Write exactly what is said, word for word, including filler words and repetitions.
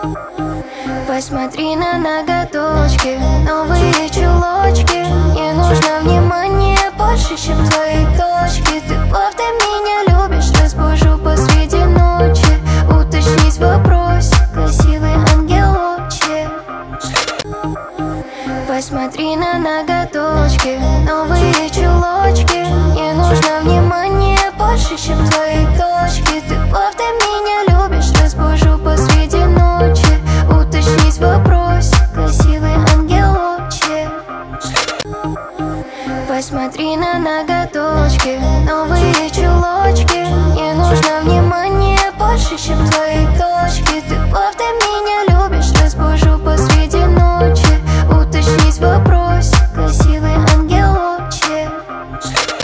Посмотри на ноготочки, новые чулочки. Мне нужно внимание больше, чем твои точки. Ты правда меня любишь, разбужу посреди ночи. Уточнить в вопросе, красивый ангелочек. Посмотри на ноготочки, новые чулочки. Мне нужно внимание больше, чем твои